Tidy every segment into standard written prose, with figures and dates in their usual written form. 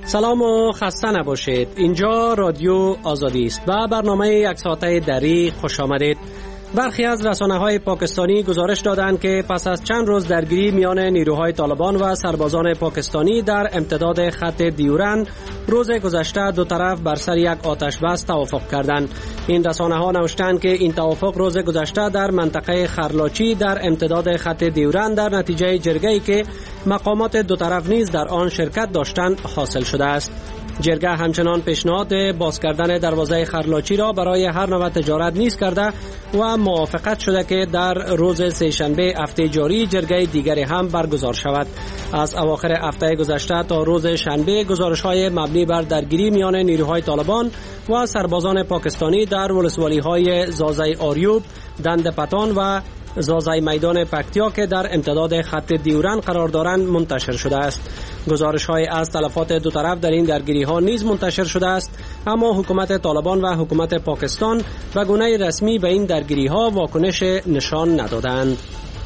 سلام و خسته نباشید. اینجا رادیو آزادی است و برنامه یک ساعته دری خوش آمدید. برخی از رسانه‌های پاکستانی گزارش دادند که پس از چند روز درگیری میان نیروهای طالبان و سربازان پاکستانی در امتداد خط دیورند روز گذشته دو طرف بر سر یک آتش بس توافق کردند. این رسانه‌ها نوشتند که این توافق روز گذشته در منطقه خرلاچی در امتداد خط دیورند در نتیجه جرگه‌ای که مقامات دو طرف نیز در آن شرکت داشتند حاصل شده است. جرگه همچنان پیشنهاد باز کردن دروازه خرلاچی را برای هر نوع تجارت نیز کرده و موافقت شده که در روز سه‌شنبه هفته جاری جرگه دیگری هم برگزار شود. از اواخر هفته گذشته تا روز شنبه گزارش‌های مبنی بر درگیری میان نیروهای طالبان و سربازان پاکستانی در ولسوالی‌های زازای آریوب، دند پتان و زازای میدان پکتیا که در امتداد خط دیورند قرار دارند منتشر شده است. گزارش‌های از تلفات دو طرف در این درگیری‌ها نیز منتشر شده است، اما حکومت طالبان و حکومت پاکستان به گونه رسمی به این درگیری‌ها واکنش نشان ندادند.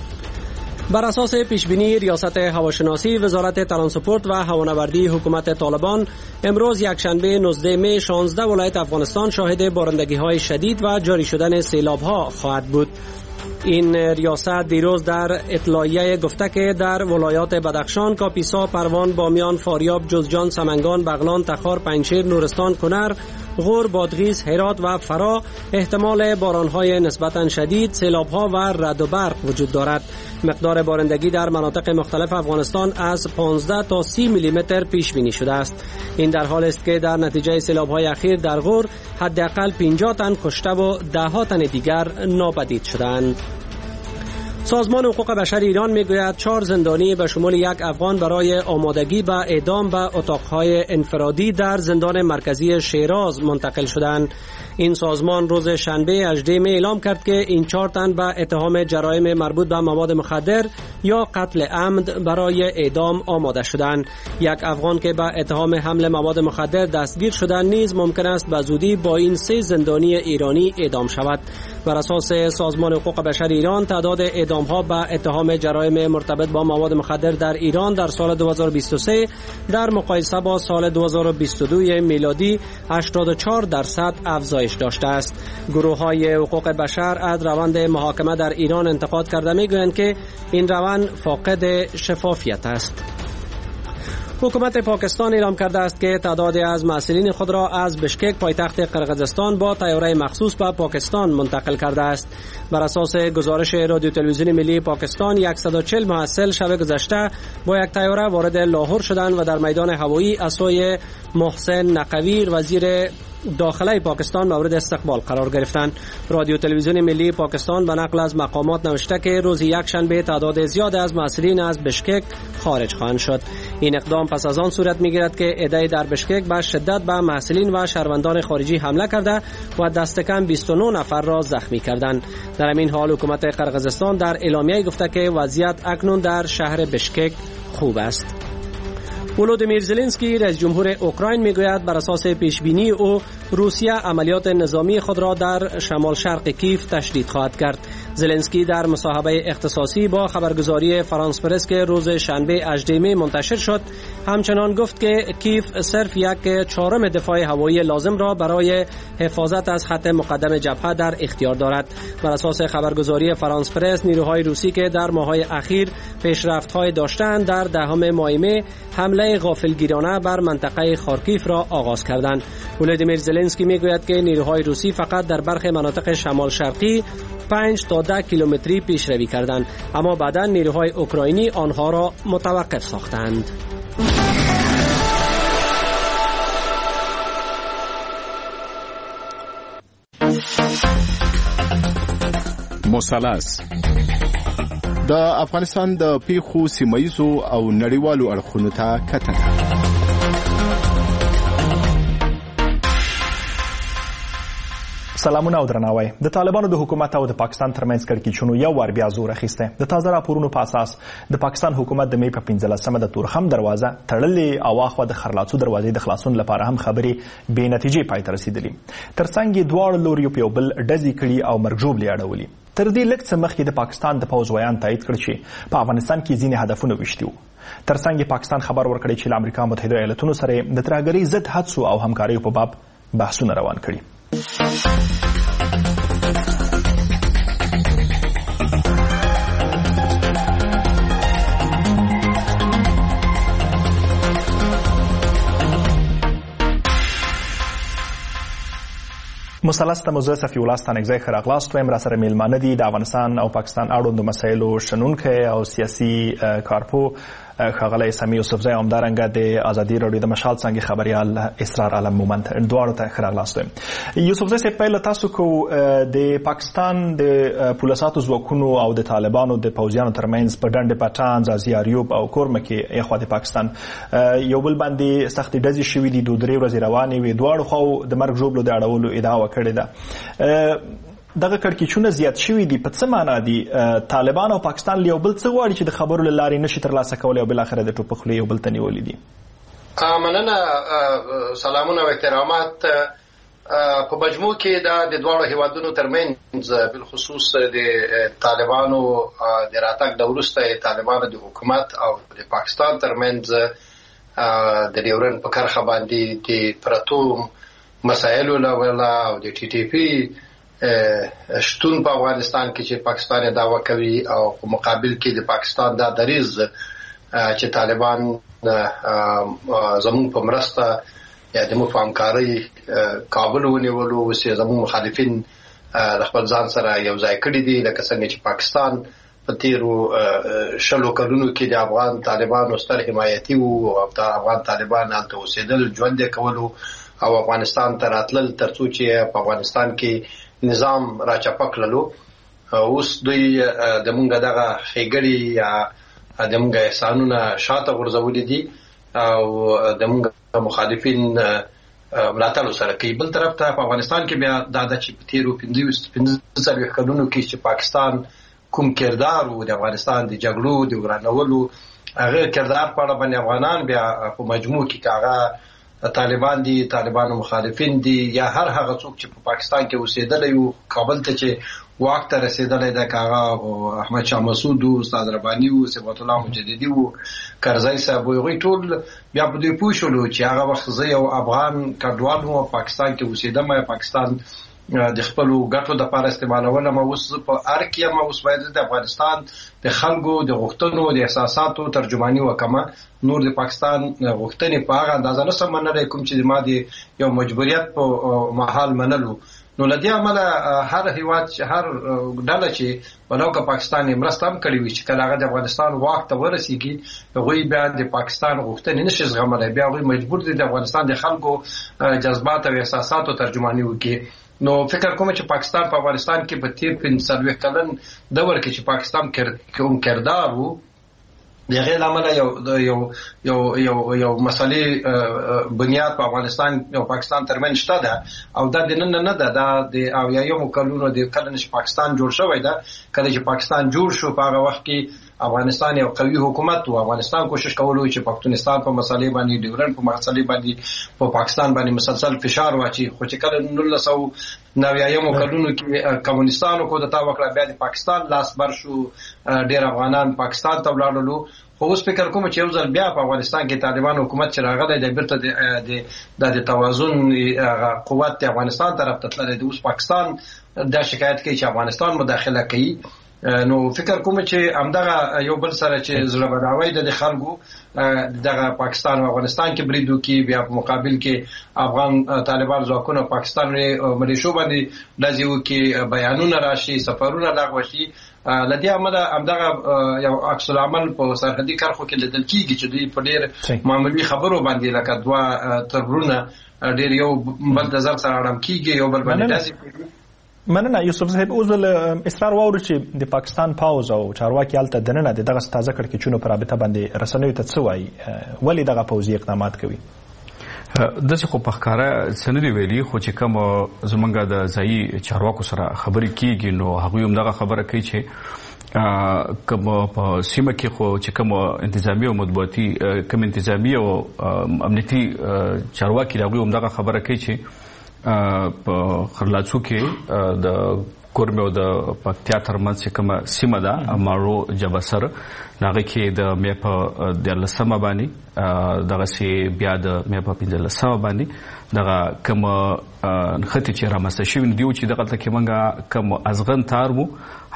بر اساس پیشبینی ریاست هواشناسی وزارت ترانسپورت و هوانوردی حکومت طالبان امروز یکشنبه 19 می 16 ولایت افغانستان شاهد بارندگی‌های شدید و جاری شدن سیلاب‌ها خواهد بود. این ریاست دیروز در اطلاعیه گفته که در ولایات بدخشان، کاپیسا، پروان، بامیان، فاریاب، جوزجان، سمنگان، بغلان، تخار، پنجشیر، نورستان، کنر، غور، بادغیس، هرات و فرا احتمال بارانهای نسبتاً شدید، سیلاب‌ها و رعد و برق وجود دارد. مقدار بارندگی در مناطق مختلف افغانستان از 15 تا 30 میلیمتر پیش بینی شده است. این در حال است که در نتیجه سیلاب‌های اخیر در غور حداقل 50 تن کشته و ده‌ها تن دیگر ناپدید شدند. سازمان حقوق بشر ایران میگوید 4 زندانی به شمول یک افغان برای آمادگی به اعدام به اتاقهای انفرادی در زندان مرکزی شیراز منتقل شدند. این سازمان روز شنبه 18 می اعلام کرد که این 4 تن به اتهام جرایم مربوط به مواد مخدر یا قتل عمد برای اعدام آماده شدند. یک افغان که به اتهام حمل مواد مخدر دستگیر شدند نیز ممکن است به زودی با این 3 زندانی ایرانی اعدام شود. بر اساس سازمان حقوق بشر ایران تعداد اعدام‌ها به اتهام جرایم مرتبط با مواد مخدر در ایران در سال 2023 در مقایسه با سال 2022 میلادی 84% افزایش داشته است. گروه‌های حقوق بشر از روند محاکمه در ایران انتقاد کرده می‌گویند که این روند فاقد شفافیت است. حکومت پاکستان اعلام کرده است که تعدادی از مسئولین خود را از بشکک پایتخت قرقیزستان با طیاره مخصوص به پاکستان منتقل کرده است. بر اساس گزارش رادیو تلویزیون ملی پاکستان 140 محصل شب گذشته با یک طیاره وارد لاهور شدند و در میدان هوایی از سوی محسن نقوی وزیر داخله پاکستان مورد استقبال قرار گرفتند. رادیو تلویزیون ملی پاکستان به نقل از مقامات نوشته که روز یکشنبه تعداد زیاد از مسئولین از بشکک خارج خواهند شد. این اقدام پس از آن صورت می‌گیرد که عده‌ای در بشکک به شدت به مسئولین و شهروندان خارجی حمله کرده و دست کم 29 نفر را زخمی کردند. در این حال حکومت قرقیزستان در اعلامیه گفته که وضعیت اکنون در شهر بشکک خوب است. ولودیمیر زلنسکی رئیس جمهور اوکراین میگوید بر اساس پیشبینی او روسیه عملیات نظامی خود را در شمال شرق کیف تشدید خواهد کرد. زلنسکی در مصاحبه اختصاصی با خبرگزاری فرانس پرس که روز شنبه 18 می منتشر شد همچنان گفت که کیف صرف 1/4 دفاع هوایی لازم را برای حفاظت از خط مقدم جبهه در اختیار دارد. بر اساس خبرگزاری فرانس پرس نیروهای روسی که در ماه‌های اخیر پیشرفت‌های داشتند در دهم ماه می حمله غافلگیرانه بر منطقه خارکیف را آغاز کردند. ولودیمیر زلنسکی میگوید که نیروهای روسی فقط در برخی مناطق شمال شرقی 5 تا 10 کیلومتری پیشروی کردند، اما بعدا نیروهای اوکراینی آنها را متوقف ساختند. مثلث د افغانستان د پیښو سیمایزو او نړیوالو اړخونو ته کتنه. سلامونه او درناوی. د طالبانو د حکومت او د پاکستان ترمنځ کړکېچونو یو وار بیا زور اخیستی. د تازه راپورونو په اساس د پاکستان حکومت د می په 15مه د تورخم دروازه تړلې او اخوا د خرلاڅو دروازې د خلاصون لپاره هم خبرې بې نتیجې پای ته رسیدلې. ترڅنګ یې دواړو لوریو په یو بل ډزې کړي او مرګ ژوبلې اړولي. تر دې لږ څه مخکې د پاکستان د پوځ ویان تایید کړ چې په افغانستان کې ځینې هدفونه ویشتي وو. ترڅنګ پاکستان خبر ورکړی چې له امریکا متحده ایالاتونو سره د ترهګرۍ ضد هڅو او همکاریو په باب بحثونه روان کړي. مثلث ته مو زه صفي الله ستانکزی ښه راغلاست وایم. راسره میلمانه دي د افغانستان او پاکستان اړوندو مسایلو شنونکی او سیاسي کارپو ښاغلی سمیع یوسفزی، همدارنګه د ازادي راډیو د مشال څانګې خبریال اسرار عالم مومند. دواړو ته ښه راغلاست وایم. یوسفزی صاحب، پیل تاسو کوو. د پاکستان د پولیساتو ځواکونو او د طالبانو د پوځیانو ترمنځ په ډنډ پټان، ځاځي اریوب او کورمه کې یخوا د پاکستان یو بل باندې سختې ډزې شوي دي. 2-3 ورځې روانې وې. دواړو خواو د مرګ ژوبلو د اړولو ادعا وکړې ده. دغه کړکېچونه زیات شوي دي. په څه معنا دي؟ طالبان او پاکستان له یو بل څه غواړي چې د خبرو له لارې نشي ترلاسه کولی او بالاخره د ټوپک خولې یو بل ته نیولي دي؟ مننه، سلامونه او احترامات. په مجموع کې د دواړو هیوادونو ترمنځ بالخصوص د طالبانو د راتګ د وروسته طالبانو د حکومت او د پاکستان ترمنځ د ډیورن په کرښه باندې د پرتو مسایلو له او د ټي ټي پی شتون په افغانستان کې چې پاکستان دعوا کوي او په مقابل کې د پاکستان دا دریز چې طالبان زموږ په مرسته یا د مفاهمکاري کابل ونیولو او زموږ مخالفین خپل ځان سره یو ځای کړي دي، لکه څنګه چې پاکستان په تیرو 20 کلونو کې د افغان طالبانو ستر حمایتي وو او د افغان طالبان هلته اوسېدل، ژوند کولو او افغانستان ته راتلل ترڅو چې په افغانستان کې نظام را چپکللو. اوس دوی د مونږ دغه ښېګړې یا د مونږ احسانونه شاته غورځولي دي او د مونږ مخالفین ملاتړ سره کوي. بل طرف ته په افغانستان کې بیا دا د چې په تیرو 15 کلونو کې چې پاکستان کوم کردار وو د افغانستان د جګړو د ورانولو، هغه کردار په اړه باندې افغانان بیا په مجموع کې هغه طالبان دي، طالبانو مخالفین دي یا هر هغه څوک چې په پاکستان کې اوسېدلی وو، کابل ته چې واک ته رسېدلی دی، که هغه احمد شاه مسعود وو، استاد رباني وو، صفت الله مجددي وو، کرزی صاحب وو، هغوی ټول بیا په دوی پوه شولو چې هغه وخت زه یو افغان کډوال وم، پاکستان کې اوسېدم، پاکستان د خپلو ګټو دپاره استعمالولم. اوس زه په ار کې یم، اوس باید د افغانستان د خلکو د غوښتنو د احساساتو ترجماني وکړم. نور د پاکستان غوښتنې په هغه اندازه نشم منلی کوم چې ما د یو مجبوریت په محال منلو. نو له دې امله هر هیواد، هر ډله چې ولو که پاکستان یې مرسته هم کړې وي، چې کله هغه د افغانستان واک ته ورسېږي هغوی بیا د پاکستان غوښتنې نشي زغملی، بیا هغوی مجبور دي د افغانستان د خلکو جذبات او احساساتو ترجماني وکړي. نو فکر کوم چې پاکستان په افغانستان کې په تیر 45 کلن دور کې چې پاکستان کوم کردار وو، د هغې له امله یو مسلې بنیاد په افغانستان او پاکستان ترمنځ شته ده او دا د نن نه ده، دا د 80 کلونو د کله چې پاکستان جوړ شوی ده. کله چې پاکستان جوړ شو په هغه وخت کې افغانستان یو قوي حکومت و. افغانستان کوشش کولو چې پښتونستان په مسلې باندې، ډیورن په مسلې باندې په پاکستان باندې مسلسل فشار واچي، خو چې کله 1990 کلونو کې کمونستانو کو دتا وکړه، بیا د پاکستان لاس بر شو، ډیر افغانان پاکستان ته ولاړل. خو اوس فکر کوم چې یو ځل بیا په افغانستان کې طالبان حکومت چې راغلی دی، بیرته د توازن قوت د افغانستان طرف ته تللی دی. اوس پاکستان دا شکایت کوي چې افغانستان مداخله کوي. نو فکر کوم چې همدغه یو بل سره چې زړه بداوی د خلکو دغه پاکستان او افغانستان کې بریدو کې، بیا په مقابل کې افغان طالبان ځواکونه پاکستان ملیشو باندې ډزې وکړي، بیانونه راشي، سفرونه لغوه شي. له دې امله همدغه یو عکس العمل په سرحدي کرښو کې لیدل کېږي چې دوی په ډېر معمولي خبرو باندې لکه 2 تربرونه ډېر یو بل د ځان سره اړم کېږي، یو بل باندې ډزې کوي. مننه یوسف صاحب. اوس ول اصرار واورو چې د پاکستان پاوز او چارواکي هلته دننه د دغه تازه کړکېچونو په رابطه باندې رسنیو ته څه وایي؟ ولې دغه پوځي اقدامات کوي؟ دغه خو په ښکارا سندري ویلي خو چې کوم زمونږ د ځای چارواکو سره خبرې کیږي نو هغه هم دغه خبره کوي چې کوم په سیمه کې خو چې کوم انتظامی او مطبوعاتي کوم انتظامی او امنیتي چارواکي هغه هم دغه خبره کوي چې په خرلاڅو کې د کورمه او د پکتیا ترمنځ کوم سیمه ده مارو جبسر هغه کې د مې په د لسمه باندې دغه سی بیا د مې په 15 باندې دغه کوم خطي چې رامسته شوی دی چې دغه تل کې منګه کوم ازغن تار وو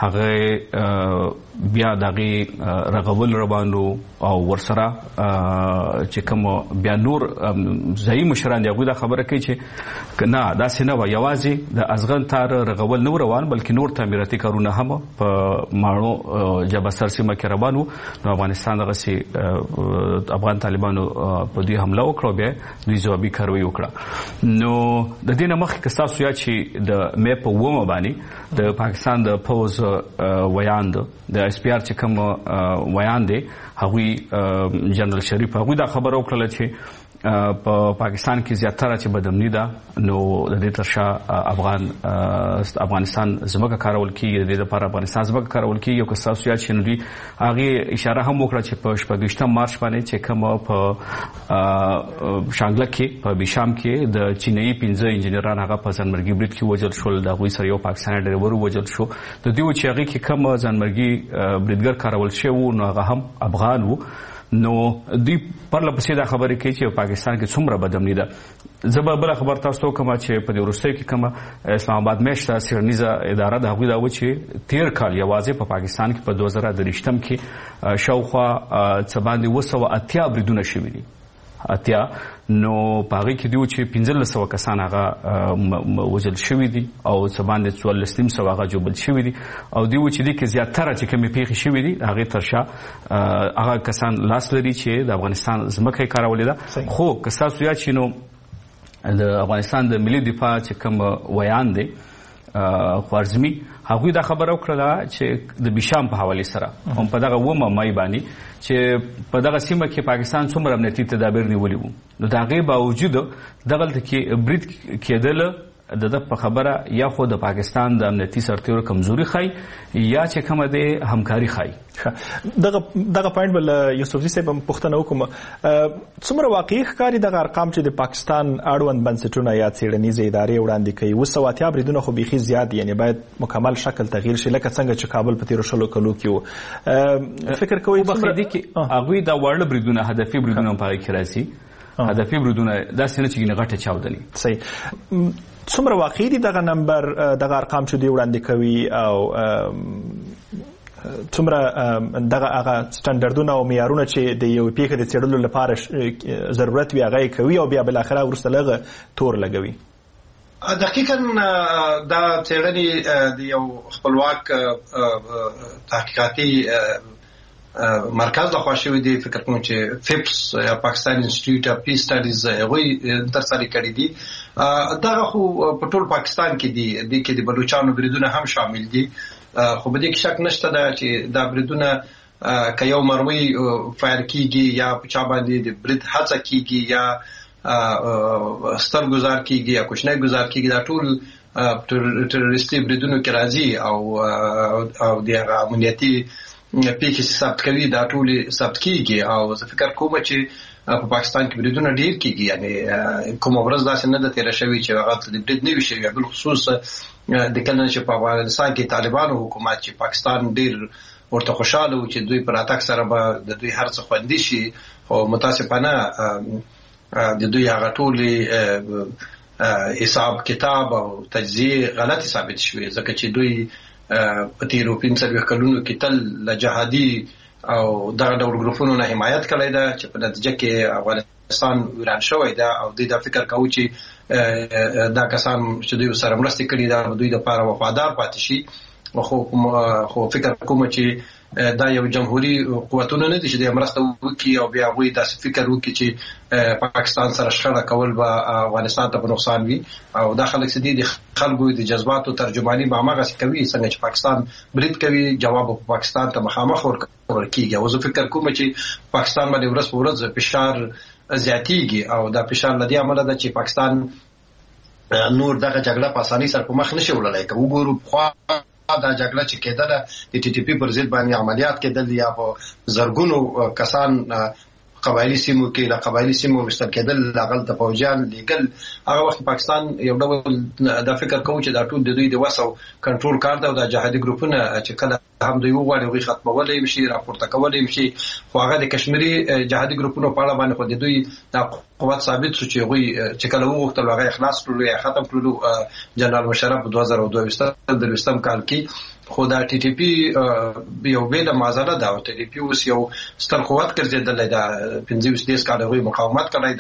هغه بیا دغه رغول روانو او ورسره چې کوم بیا نور ځای مشران دغه خبره کوي چې نه دا سینه و یوازې د ازغن تار رغول نور روان بلکې نور تعمیراتي کارونه هم په ماړو جبسر سیمه کې روانو نو افغانستان دغه سي افغان طالبانو په دې حمله وکړه بیا دوی ځوابي کاروي وکړه نو د دې نه مخکې تاسو یا چې د مې په ومه باندې د پاکستان د پوز ویاند د اس پی ار چې کوم ویاند دی هغوی جنرال شریف هغوی دا خبر وکړه چې په پاکستان کې زیاتره چې بدامنی ده نو د دې ترشا افغانستان زموږه کارول کیږي د دې لپاره افغانستان زموږه کارول کیږي او که تاسو یا چې نو دی هغه اشاره هم وکړه چې په 28 مارچ باندې چې کوم په شانګله کې په بشام کې د چینایي 15 انجنیران هغه په ځانمرګي برید کې وژل شول د غوي سره یو پاکستاني ډرایور وژل شو د دې چې هغه کې کوم ځانمرګي بریدګر کارول شو نو هغه هم افغان وو نو دوی پرله پسې دا خبرې کوي چې پاکستان کې څومره بدامني ده زه بل خبر تاسو کوم چې په دې وروستۍ کې کوم اسلام آباد میشته سیرنیزه اداره د هغوی دا و چې 13 کال یوازې په پاکستان کې په 2023 کې شاوخوا څه باندې 280 بریدونه شوي دي اتیا نو پاره کې دیو چې 1500 کسان هغه وژل شوی دي او څه باندې 1400 هغه جوړل شوی دي او دیو چې د کې زیاتره چې کمی پیښې شوی دي هغه ترشا هغه کسان لاس لري چې د افغانستان زمکه کارولې ده خو که تاسو یا چې نو د افغانستان د ملي دفاع چې کوم ویان دي خوارزمي هغه دا خبر وکړه چې د بشام په حواله سره هم په دغه ومه مای باندې چې په دغه سیمه کې پاکستان څومره امنیتي تدابیر نیولي وو نو دا غي باوجود دغه کې برید کېدل د په خبره یا خو د پاکستان د امنیتي سرتیرو کمزوري خای یا چې کومه د همکاري خای دغه پوینټ بل یوسفزي صاحب پښتنه وکم څومره واقعي ښکاری دغه ارقام چې د پاکستان اړوند بنسټونه یا څېړنیزې ادارې وړاندې کوي وسواتیا بریدونه خو بيخي زیات یعنی باید مکمل شکل تغییر شي لکه څنګه چې کابل په 13 کلو کې وو فکر کوي څومره دي کې هغه دا وړل بریدونه هدفي بریدونه په کې راځي هدفي بریدونه دا څنګه چې غټه چاودني صحیح څومره واقعي دي دغه نمبر دغه ارقام چې دی وړاندې کوي او څومره دغه هغه سټانډردونه او معیارونه چې د یو پیښې د څېړلو لپاره ضرورت وي هغه کوي او بیا بل اخره ورسته لغه تور لګوي دقیقاً دا څېړنې د یو خپلواک تحقیقاتي مرکز لخوا شوی دی فکر کوم چې فپس یا پاکستان انسټیټیوټ اف پیس سټډیز غوي ترسره کړی دي دا خو په ټول پاکستان کې دي د کې د بلوچستان بریدونه هم شامل دي خو به دې کې شک نشته دا چې دا بریدونه که یو مرمۍ فایر کیږي یا په چا باندې د برید هڅه کیږي یا ستر گزار کیږي یا کوچنی گزار کیږي دا ټول ټروریستي بریدونو کې راځي او د امنیتي پیښې ثبت کوي دا ټول ثبت کیږي او زه فکر کوم چې په پاکستان کې بریدونه ډیر کیږي یعنی کوم ورځ داسې نه ده تیر شوی چې هغه د برید نه وي شوی بل خصوص د کله چې په افغانستان کې طالبانو حکومت چې پاکستان ډیر ورته خوشاله و چې دوی پر اتاک سره به د دوی هر څه خوندي شي او متاسفانه د دوی هغه ټول حساب کتاب او تجزیه غلطي ثابت شوی ځکه چې دوی په تیرو 15 کلونو کې تل له جهادي او دغه ډول ګروپونو نه حمایت کړی ده چې په نتیجه کې افغانستان وران شوی ده او دوی دا فکر کوي چې دا کسان چې دوی سره مرسته کړي ده دوی د لپاره وفادار پاتې شي خو فکر کوم چې دا یو جمهوریت قوتونه نه دي چې د مرسته وکړي او بیا وایي دا فکر وکړي چې پاکستان سره شخړه کول به افغانستان ته په نقصان وي او دا خلک چې دي خلکو د جذباتو ترجمانی به هغه کوي څنګه چې پاکستان برید کوي جواب په پاکستان ته مخامخ ورکیږي او زه فکر کوم چې پاکستان باندې ورځ په ورځ فشار زیاتیږي او دا فشار لدی عمله ده چې پاکستان نور دغه جګړه په اسانۍ سره په مخ نشي وړلای. که وګورو خو دا جګړه چې کېدله د ټي ټي پی پر ضد باندې عملیات کېدل یا په زرګونو کسان قبایلی سیمو کې له قبایلی سیمو وشتل کېدل هغه د فوجان لیګل هغه وخت پاکستان یو ډول د فکر کوي چې دا ټول د دوی د وسو کنټرول کار دی او د جهادي ګروپونه چې کله هم دوی وغواړي هغه ختمولای شي راپورته کولای شي خو هغه د کشمیری جهادي ګروپونو په اړه باندې خو د دوی د قوت ثابت شو چې هغه چې کله وغوښتل هغه اخلاص کړو یا ختم کړو جنرال مشرف په 2022 کال کې. خو دا ټي ټي پی یو بیل معضله ده او ټي ټي پی اوس یو ستر قوت ګرځیدل دی. 15 کال هغه مقاومت کړی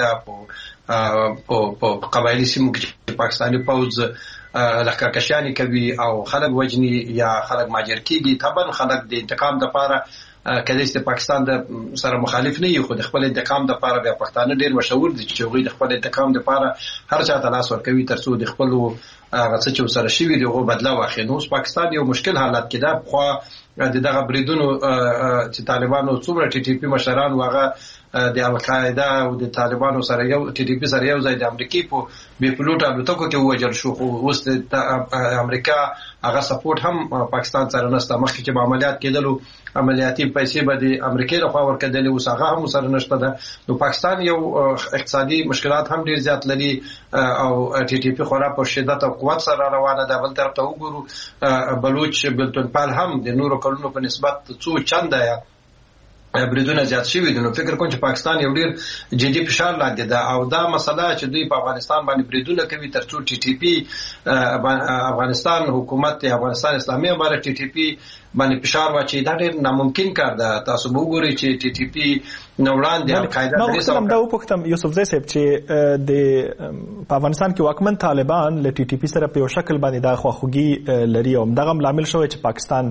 دا په قبایلی سیمو کې پاکستاني پوز لښکرکشاني کوي او خلک وجني یا خلک ماجر کیږي. طبعا خلک د انتقام لپاره کله چې پاکستان د سره مخالف نه یو خو د خپل انتقام لپاره بیا پښتانه ډیر مشهور دي چې هغه د خپل انتقام لپاره هر چا ته لاس ورکوي ترڅو د خپل هغه څه چې سره شوی دی هغه بدلا واخلي. نو پاکستان یو مشکل حالت کې ده. خو د دغه بریدونو چې طالبانو څومره ټي ټي پی مشران واغه د القاعده او د طالبانو سره یو ټي ټي پی سره یو ځای د امریکای په بي پلوټ الوتکو کې وژل شو. خو اوس د امریکا هغه سپورټ هم پاکستان سره نشته. مخکې چې عملیات کېدلو عملیاتي پیسې به د امریکای لخوا ورکړل او هغه هم سره نشته ده. نو پاکستان یو اقتصادي مشکلات هم ډیر زیات لري او ټي ټي پی خورا په شدت او قوت سره روانه ده. بل طرف ته وګورو بلوچ بلتونپال هم د نورو کلونو په نسبت څو چنده بریدونه زیات شوي دي. نو فکر کوم چې پاکستان یو ډیر جدي فشار لاندې ده او دا مسله چې دوی په افغانستان باندې بریدونه کوي ترڅو ټي ټي پی افغانستان حکومت افغانستان اسلامي امارت ټي ټي پی باندې فشار واچي دا ډیر ناممکن کار ده. تاسو وګورئ چې ټي ټي پی نوړان د القاعده د اسلام دا وپختم یوسف زئی صاحب چې د افغانستان کې واکمن طالبان له ټي ټي پی سره په یو شکل باندې دا خواخوږي لري او دغه عامل شوی چې پاکستان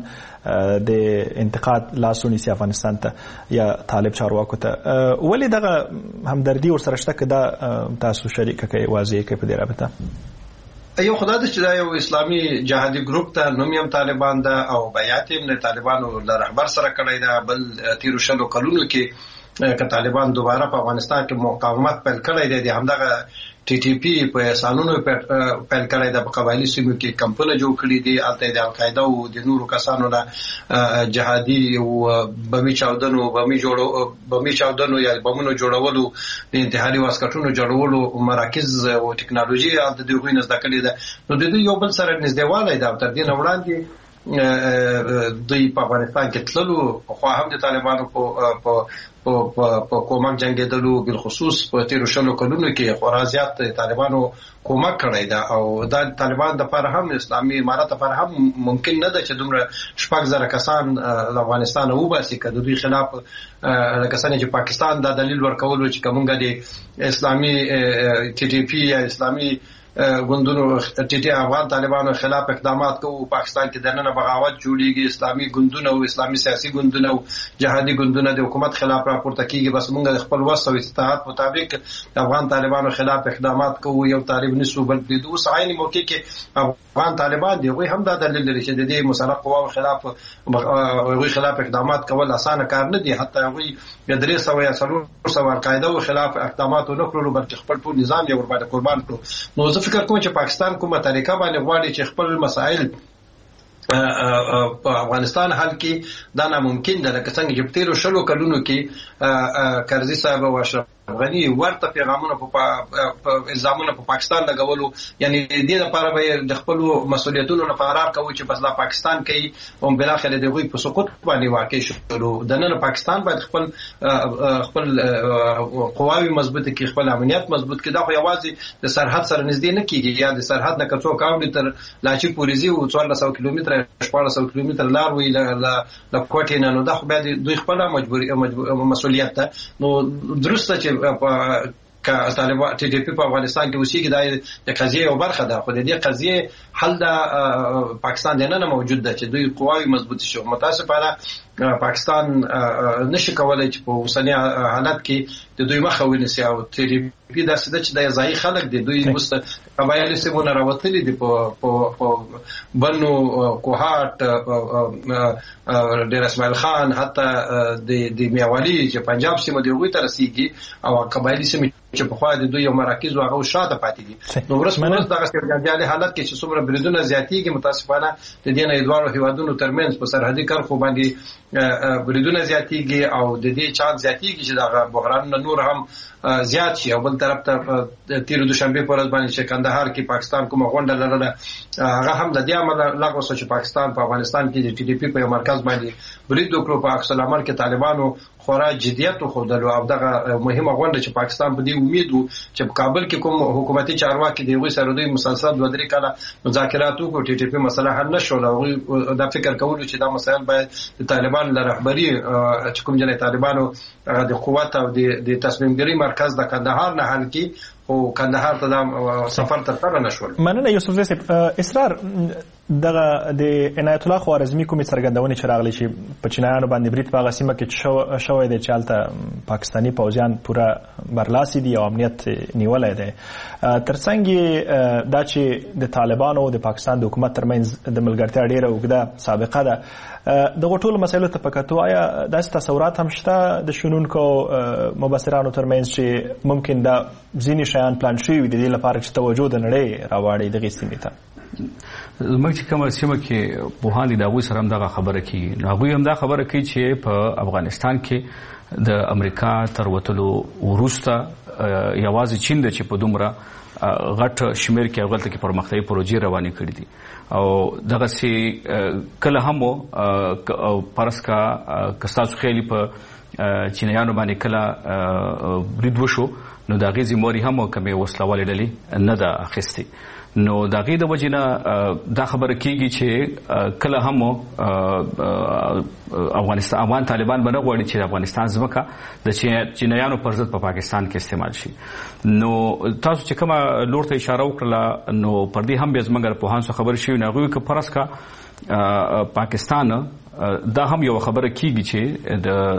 د انتقاد لاسونی سي افغانستان ته یا طالب چارواکو ته ولې دغه همدردي ورسره شته که دا تاسو شریک کوي واضح کوي په دې رابطه؟ یو خدای چې دا یو اسلامي جهادي ګروپ ته نوم یې طالبان ده او بیات یې د طالبانو له رهبر سره کړی ده. بل تیر شلو کلونو کې که طالبان دوباره په افغانستان کې مقاومت پیل کړی دی د همدغه ټي ټي پی په سانونو پیل کړی د قبایلی سیمو کې کمپونه جوړ کړي دي. البته د القاعده او د نورو کسانو له جهادي او بمي چاودنو یا بمونو جوړولو د انتحاري واسکټونو جوړولو مراکز او ټکنالوژي د دوی غوښنه زده کړې ده. نو د دوی یو بل سره نږدېوالی ده. تر دې نه وړاندې دوی په افغانستان کې تللو خو هم د طالبانو په کومک جنگیدلو بالخصوص په تیر شلو کلونو کې خورا زیات طالبانو کومک کړی دا او دا طالبان د پر هم اسلامي امارت پر هم ممکن نه ده چې دومره 6,000 کسان له افغانستان وباسي که د دوی خلاف کسان چې پاکستان دا دلیل ورکولو چې کومګه د اسلامي ټي ټي پی یا اسلامي ګوندونو ټي ټي افغان طالبانو خلاف اقدامات کوي. پاکستان کې د نن بغاوت جوړیږي. اسلامي ګوندونه او اسلامي سیاسي ګوندونه او جهادي ګوندونه د حکومت خلاف راپورته کیږي. بس موږ د خپل وسو استطاعت مطابق د افغان طالبانو خلاف اقدامات کوو. یو طالب نسو بل د دوه عین موقع کې افغان طالبان دی هغه هم دا دلیل لري چې د دې مسلح قواو خلاف اقدامات کول اسانه کار نه دی. حتی هغه د 300 یا 400 القاعده خلاف اقدامات نه کړلو بلکې خپل ټول نظام یې ور باندې قربان کړو. نو فکر کوم چې پاکستان کومه طریقه باندې غواړي چې خپل مسائل په افغانستان حل کې دا ناممکن ده. لکه څنګه چې په تیرو شلو کلونو کې کرزي صاحب او اشرف غنی ورته پیغامونه په الزامونه په پاکستان لګولو. یعنی د دې لپاره به د خپل مسولیتونو نه فرار کوي چې بس لا پاکستان کوي او بل اخر د غوي په سقوط باندې واقع شو. د نن پاکستان باید خپل قواوی مضبوط کړي خپل امنیت مضبوط کړي. دا خو یوازې د سرحد سره نږدې نه کیږي یا د سرحد نه کڅو کاوډ تر لاچی پوریزي او 1400 کیلومتر 1400 کیلومتر لار وی ل کوټې نه. نو دا خو باید دوی خپل مجبوري مسولیت ده. نو درسته چې طالبان ټي ټي پی په افغانستان کې اوسېږي د قضیه یو برخه ده. خو د دې قضیه حل د پاکستان د نه موجود ده چې دوی قواوی مضبوط شي. متاسفانه پاکستان نشي کولای چې په اوسنی حالت کې د دوی مخه ونیسي او ټي ټي په داسې د چې د ځای خلک دي دوی وسته قبایل سیمونه راوتلي دي په بنو کوهات ډیر اسماعیل خان حتی د میاوالی چې پنجاب سیمه دی وګړي تر رسیدي او قبایلی سیمه چې په خوا د دوی یو مراکز واغه شاته پاتې دي نو ورسره دغه سترګاندالي حالت کې چې څومره بریدونه زیاتېږي متاسفانه د دې نه دوه هیوادونو ترمنځ په سرحدي کرخو باندې بریدونه زیاتېږي او د دې چانس زیاتېږي چې دغه بحران نور هم زیات شي او بل طرف ته تیر دوشنبه پر ورځ باندې چې کندهار کې پاکستان کومه غونډه لرله هغه هم د دې عمل لغوه شو چې پاکستان په افغانستان کې د ټي ډي پی په مرکز باندې برید وکړو په عکس العمل کې طالبانو خورا جديت خوندلو او دغه مهمه غونډه چې پاکستان په دې امید وو چې په کابل کې کوم حکومتي چارواکي دی غوي سره دوی مسلسل 2-3 کاله مذاکرات وکړو ټي ټي پی مسله حل نشو او دا فکر کولو چې دا مسایل باید د طالبان له رهبری چې کوم جنې طالبانو د قوت او د تصمیم ګیری مرکز د کندهار نه حل کی او کندهار ته د سفر تر نشول. مننه یوسف زی اصرار دغه د عنایت الله خوارزمی کومې څرګندونې چې راغلي چې په چینایانو باندې برید په هغه سیمه کې شوی دی چې هلته پاکستاني پوځیان پوره برلاسي دي او امنیت نیولی دی ترڅنګ دا چې د طالبانو او د پاکستان د حکومت ترمنځ د ملګرتیا ډیره اوږده سابقه ده دغه ټولو مسایلو ته په کتو آیا داسې تصورات هم شته د شنونکو مبصرانو ترمنځ چې ممکن دا ځینې شیان پلان شوي وي د دې لپاره چې توجه د نړۍ راواړي دغې سیمې ته زموږ چې کومه سیمه کې پوهان دي د هغوی سره هم دغه خبره کوي نو هغوی هم دا خبره کوي چې په افغانستان کې د امریکا تر وتلو وروسته یوازې چین د چې په دومره غټ شمیر کې هغلته کې پرمختیایي پروژې روانې کړي دي او دغسې کله هم فرض کا که ستاسو خیالي په چینایانو باندې کله برید وشو نو د هغې ذمواري هم کومې وسلوالې ډلې نه ده اخیستې نو د هغې د وجې نه دا خبره کېږي چې کله هم افغان طالبان به نه غواړي چې د افغانستان ځمکه د چینایانو پر ضد په پاکستان کې استعمال شي نو تاسو چې کومه لور ته اشاره وکړله نو پر دې هم بیا زموږ له پوهانو څخه خبرې شوي نو هغوی که فرض کا پاکستان دا هم یو خبره کېږي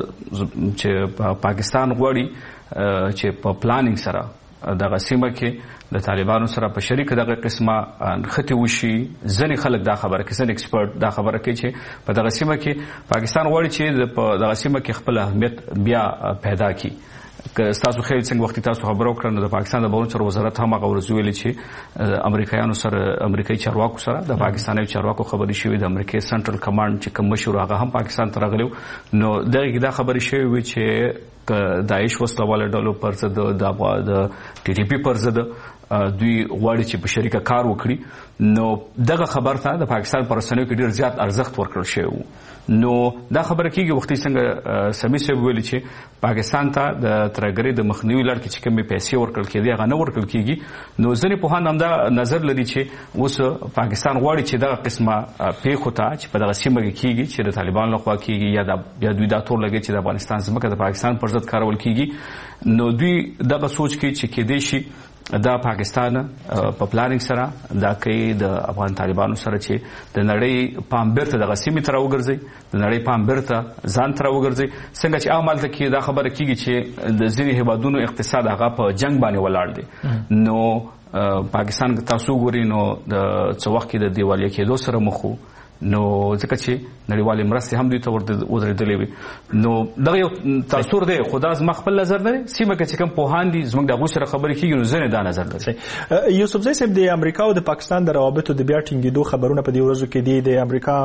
چې پاکستان غواړي چې په پلانینګ سره دغه سیمه کې د طالبانو سره په شریکه دغه قسمه نښتې وشي ځینې خلک دا خبره کوي ځینې ایکسپرټ دا خبره کوي چې په دغه سیمه کې پاکستان غواړي چې په دغه سیمه کې خپل اهمیت بیا پیدا کړي که ستاسو خیال څنګه وختي تاسو خبره وکړه نو د پاکستان د بهرنیو چارو وزارت هم هغه ورځ ویلي چې امریکایانو سره امریکایي چارواکو سره د پاکستاني چارواکو خبرې شوې د امریکای سنټرل کمانډ چې کوم مشر هغه هم پاکستان ته راغلی نو دغه دا خبرې شوې وي چې داعش وسلواله ډلو پر ضد د ټي ټي پی پر ضد دوی غواړي چې په شریکه کار وکړي نو دغه خبر ته د پاکستان پر رسنیو کې ډیر زیات ارزښت ورکړل شوی نو دا خبره کېږي وختي څنګه سمي صاحب ویلي چې پاکستان ته د ترهګرۍ د مخنیوي لړ کې چې کومې پیسې ورکړل کېدې هغه نه ورکړل کېږي نو ځینې پوهان هم دا نظر لري چې اوس پاکستان غواړي چې دغه قسمه پیښو ته چې په دغه سیمه کې کېږي چې د طالبانو لخوا کېږي یا دوی دا تور لګي چې د افغانستان ځمکه د پاکستان پر ضد کارول کېږي نو دوی دغه سوچ کوي چې کېدای شي دا پاکستان په پلانینګ سره دا کوي د افغان طالبانو سره چې د نړۍ پام بیرته دغه سیمې ته راوګرځي د نړۍ پام بیرته ځان ته راوګرځي څنګه چې هغلته کې دا خبره کېږي چې د ځینې هیوادونو اقتصاد هغه په جنګ باندې ولاړ دی نو پاکستان تاسو ګورئ نو د څه وخت کې د دیوالیه کېدو سره مخ وو نو ځکه چې نړیوالې مرستې هم دوی ته ودرېدلې وي نو دغه یو تاثیر دی خو دا زما خپل نظر دی سیمه کې چې کوم پوهان دي زموږ د هغوی سره خبرې کېږي نو ځینې دا نظر لري. یوسف زی صاحب د امریکا او د پاکستان د روابطو د بیا ټینګېدو خبرونه په دې ورځو کې دي د امریکا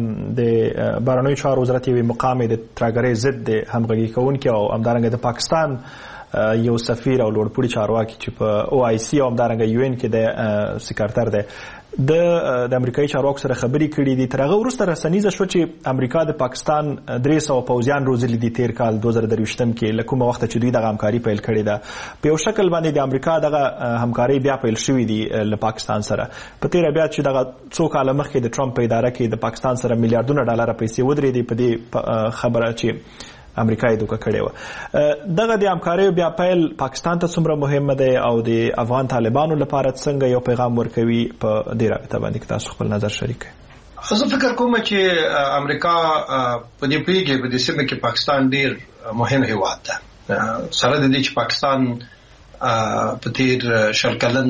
د بهرنیو چارو وزارت یوې مقام د ترهګرۍ ضد د همغږي کوونکي او همدارنګه د پاکستان یو سفیر او لوړپوړي چارواکي چې په او آی سی او همدارنګه یو ان کې د سکرټر دی د امریکایي چارواکو سره خبرې کړې دي تر هغه وروسته رسنیزه شو چې امریکا د پاکستان 300 پوځیان روزلي دي تیر کال 2023 کې له کومه وخته چې دوی دغه همکاري پیل کړې ده په یو شکل باندې د امریکا دغه همکاري بیا پیل شوې دي له پاکستان سره په تیر بیا چې دغه څو کال مخکې د ټرمپ په اداره کې د پاکستان سره میلیارډونه ډالر پیسې ودرېدې په دې خبره چې امریکا یې دوکه کړې وه دغه د همکاریو بیا پیل پاکستان ته څومره مهمه دی او د افغان طالبانو لپاره څنګه یو پیغام ورکوي په دې رابطه باندې که تاسو خپل نظر شریک کړئ. زه فکر کوم چې امریکا په دې پیږي په دې سیمه کې پاکستان ډیر مهم هیواد ده سره د دې چې پاکستان په تیر شل کلن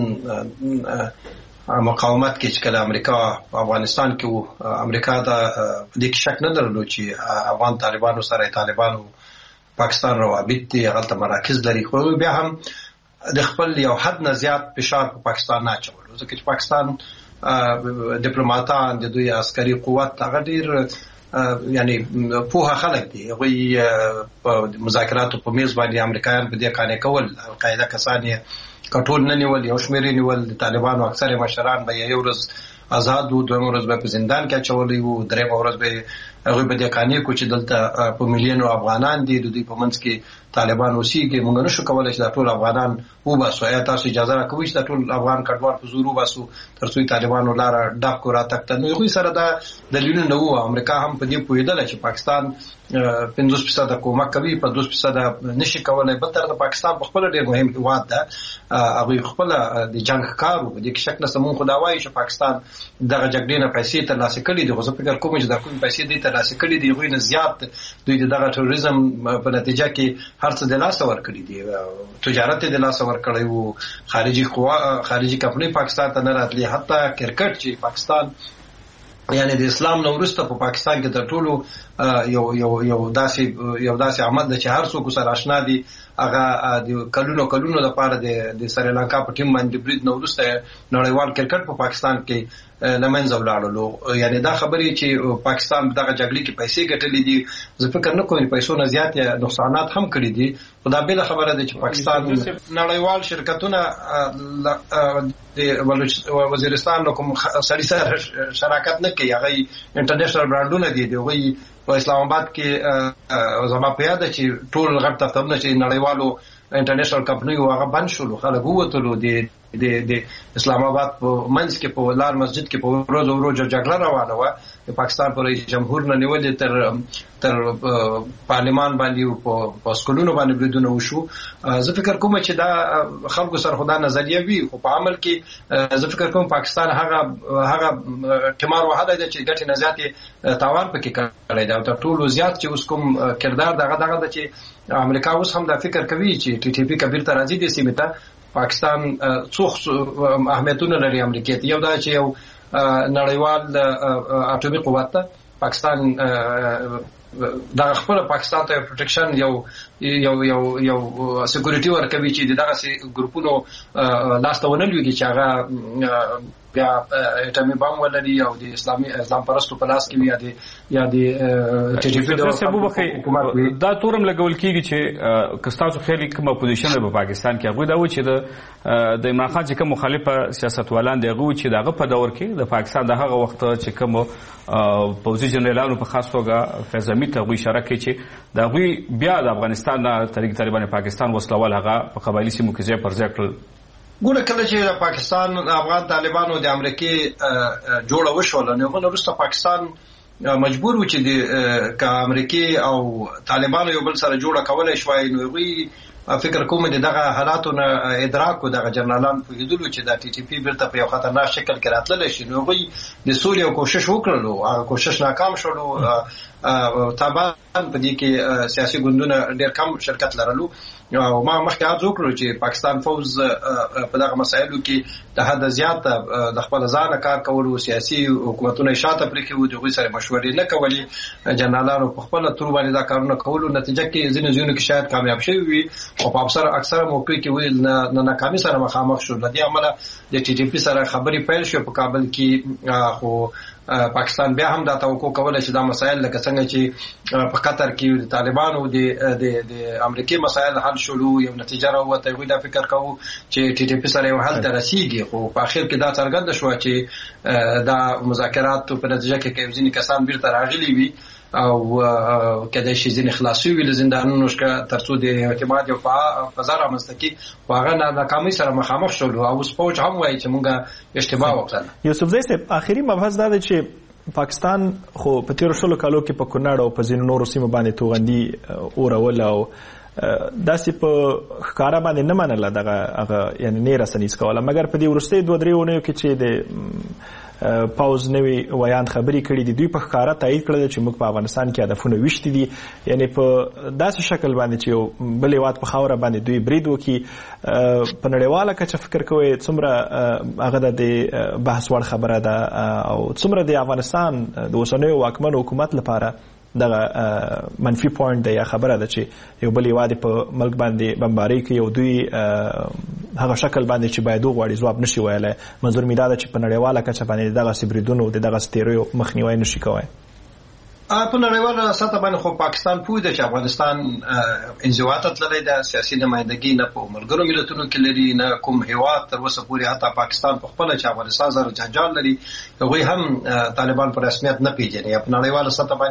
مقاومت کې چې کله امریکا په افغانستان کې وو، امریکا دا دې کې شک نه درلود چې افغان طالبانو سره طالبانو پاکستان روابط دي، هغه مراکز لري، خو بیا هم د خپل یو حد نه زیات فشار په پاکستان نه اچولو، ځکه چې پاکستان ډیپلوماټان د دوی عسکري قوت هغه ډیر یعنی پوهه خلک دي، هغوی په مذاکراتو په میز باندې امریکایان په دې قانع کول، القاعده کسان یې کټول نه نیول، یو شمېر یې نیول، د طالبانو اکثر مشران به یو ورځ آزاد وو، دویمه ورځ به په زندان کې اچولی وو، دریمه ورځ به هغوی په دې قانع کو چې دلته په میلیونو افغانان دي، د دوی په منځ کې طالبان اوسېږي، موږ نشو کولی چې دا ټول افغانان وباسو، آیا تاسو اجازه راکوئ چې دا ټول افغان کډوال په زور وباسو تر څو طالبانو لاره ډاک کو راتګ ته؟ نو هغوی سره دا دلیلونه نه وو. امریکا هم په دې پوهېدله چې پاکستان 50% کومک کوي، په 2% نشي کولی. بل طرف پاکستان په خپله ډېر مهم هېواد ده، هغوی خپله د جنګ ښکار وو، په دې کې شک نشته. مونږ خو دا وایو چې پاکستان دغه جګړې نه پیسې ترلاسه کړي دي، خو زه فکر کوم چې دا کومې پیسې دوی ترلاسه کړي دي هغوی نه زیات دوی د دغه تروریزم په نتیجه کې هر څه د لاسه ورکړي دي، تجارت یې د لاسه ورکړی وو، خارجي کمپنۍ پاکستان ته نه راتلې، حتی کرکټ چې پاکستان یعنی د اسلام نه وروسته په پاکستان کې تر ټولو یو داسې عمل ده چې هر څوک سره آشنا دي، هغه د کلونو لپاره د سریلانکا په ټیم باندې برید نه وروسته نړیوال کرکټ په پاکستان کې له منځه ولاړلو. یعنی دا خبرې چې پاکستان دغه جګړې کې پیسې ګټلې دي، زه فکر نه کوم پیسو نه زیات نقصانات هم کړي دي، خو دا بله خبره ده چې پاکستان نړیوال شرکتونه د وزیرستان له کوم سړي سره شراکت نه کوي، هغه انټرنیشنل برانډونه دي، هغوی په اسلام آباد کې زما په یاد چې ټول غټ دفترونه چې نړیوالو انټرنیشنل کمپنیو هغه بند شولو، خلک ووتلو، د اسلام آباد په منځ کې په لار مسجد کې په ورځ جګړه روانه وه، د پاکستان په رئیس جمهور نه نیولې تر پارلمان باندې په سکولونو باندې بریدونه وشو. زه فکر کوم چې دا خلکو سره خو دا نظریه وي، خو په عمل کې زه فکر کوم پاکستان هغه ټمار وهلی دی چې ګټې نه زیاتې تاوان پکې کړی دی، او تر ټولو زیات چې اوس کوم کردار دغه ده چې امریکا اوس هم دا فکر کوي چې ټي ټي پي کبیر ته راځي دې سیمې ته. پاکستان څو اهمیتونه لري امریکا ته، یو دا چې یو نړیوال اټومي قوت ته پاکستان دا خپل پاکستان ته پروټیکشن یو سکیورټي ورکوي چې دغه سي ګروپونو لاسته ونه لويږي چې هغه بیا اټومي بم ولري او د اسلام پرستو په لاس کې وي یا د ټي ټي پي د حکومت وي. دا تورم لګول کیږي چې کستاسو خېلی کوم اپوزیشن په پاکستان کې هغه دا و چې د عمران خان چې کوم مخالفه سیاستوالان دغه چې دغه په دور کې د پاکستان دغه وخت چې کوم پوزي جنرالانو په خاص توګه فیض حمید ته اشاره کوي چې دا غوي بیا د افغانستان نه طریق طالبان پاکستان وسلوال هغه په قبایلی سیمو کې ځای پر ځای کړل. ګوره کله چې د پاکستان افغان طالبانو د امریکای جوړه وشول نو وروسته پاکستان مجبور و چې د امریکای او طالبانو یو بل سره جوړه کولای شوی، نو غوي فکر کوم دغه حالاتو نه ادراک او دغه جنرالان په لیدلو چې د ټي ټي پی بیرته په یو خطرناک شکل کې راتللی شي، نو غوي د سولې او کوشش وکړلو، هغه کوشش ناکام شولو. طالبان په دې کې سیاسي ګوندونه ډېر کم شرکت لرلو، او ما مخکې عرض وکړو چې پاکستان فوز په دغه مسایلو کې د حد زیات د خپل ځان کار کولو، سیاسي حکومتونه شاته پرې کې وو، دغوی سره مشورې نه کولې، جنرالانو په خپل تور باندې دا کارونه کولو، نتیجه کې ځینو کې شاید کامیاب شوي وي او په اکثره موقع کې ویل نه ناکامي سره مخامخ شو. د دې عمله د ټي ټي پي سره خبرې پیل شو په کابل کې، خو پاکستان بیا هم دا توقع کوله چې دا مسایل لکه څنګه چې په قطر کې د طالبانو د امریکای مسایل حل شولو، یو نتیجه راوته، وي دا فکر کوو چې ټي ټي پی سره یو حل ته رسیږي، خو په اخر کې دا څرګند شو چې دا مذاکرات په نتیجه کې ځینې کسان بیرته راغلي وي او کله چې ځینې خلاصي وي له زندانونو څخه ترڅو د اعتماد او فضا رامنځته کړي، هغه ناکامۍ سره مخامخ شول او اوس فوج هم وایي چې موږ اشتباه وکړه. یوسفزی صاحب، آخري مبحث دا دی چې پاکستان خو په تیر شلو کالو کې په کونړ او په ځینو نورو سیمو باندې توغندي اورول او داسې په ښکارا باندې نه منله دغه یعنی نه رسنیز کوله، مګر په دې وروستۍ 2-3 اونیو کې چې د پاوز نوی ویان خبرې کړې دي، دوی په ښکارا تایید کړل چې موږ په افغانستان کې هدفونه ویشتي دي، یعنی په داسې شکل باندې چې یو بل هېواد په خاوره باندې دوی برید وکړي. په نړیواله کچه فکر کوئ څومره هغه د بحث وړ خبره ده او څومره د افغانستان د اوسنیو واکمن حکومت لپاره دغه منفي پوینټ دی یا خبره ده چې یو بل هېواد په ملک باندې بمباري کوي او دوی هغه شکل باندې چې باید وغواړي ځواب نشي ویلی. منظور مې دا ده چې په نړیواله کچه باندې دغسې بریدونو د دغسې تېریو مخنیوی نشي کوی. په نړیواله سطح باندې خو پاکستان پوه دی چې افغانستان انزوا ته تللی ده، سیاسي نمایندګي نه په ملګرو ملتونو کې لري نه کوم هېواد تر اوسه پورې، حتی پاکستان په خپله چې افغانستان سره جنجال لري هغوی هم طالبان په رسمیت نه پیژني. په نړیواله سطح باندې